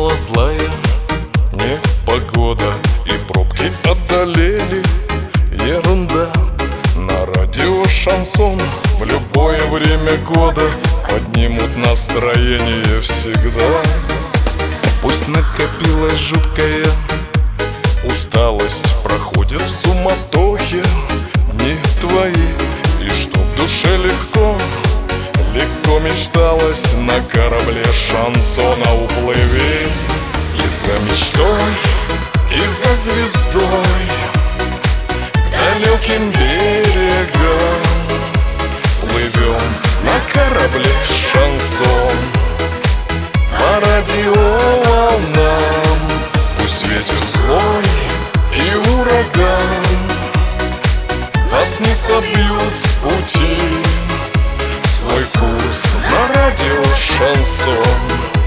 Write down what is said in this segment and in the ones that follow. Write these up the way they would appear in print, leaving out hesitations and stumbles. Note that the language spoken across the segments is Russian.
Миновала злая непогода, и пробки одолели. Ерунда. На радио шансон в любое время года поднимут настроение всегда. Пусть накопилась жуткая усталость, проходит в суматохе дни твои. И чтоб душе легко мечталось, на корабле шансона уплыви. И за мечтой, и за звездой к далеким берегам плывем на корабле шансон по радиоволнам. Пусть ветер злой и ураган вас не собьют с пути. Свой курс на радио шансон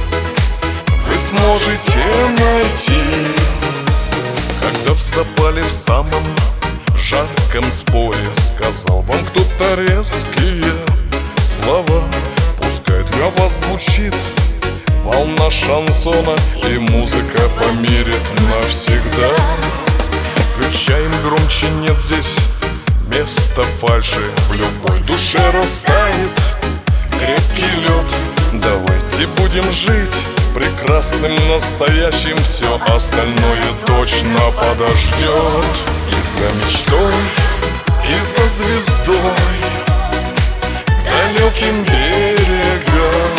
вы сможете найти. Когда в запале в самом жарком споре сказал вам кто-то резкие слова, пускай для вас звучит волна шансона, и музыка помирит навсегда. Включаем громче, нет здесь места фальши, в любой душе растает крепкий лед. Давайте будем жить прекрасным настоящим, все остальное точно подождет. И за мечтой, и за звездой к далеким берегам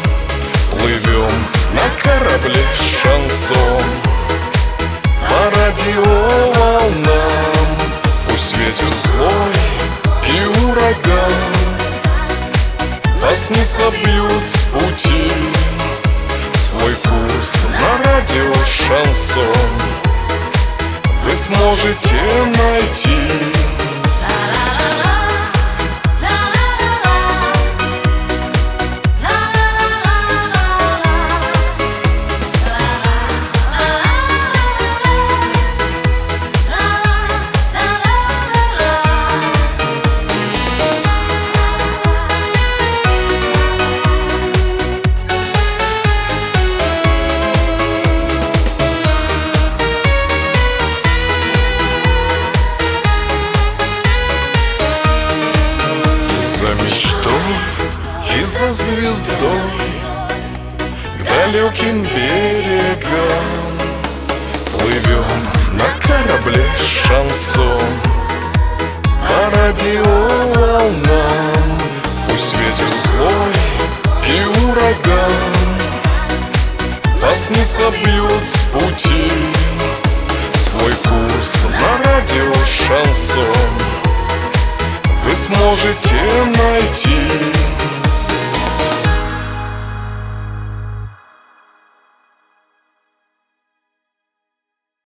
плывем на корабле шансон по радиоволнам. Пусть ветер злой и ураган вас не собьют с пути. Свой курс на радио шансон вы сможете найти. И за звездой к далеким берегам плывем на корабле шансон по радиоволнам. Пусть ветер злой и ураган вас не собьют с пути. Свой курс на радио шансон вы сможете найти.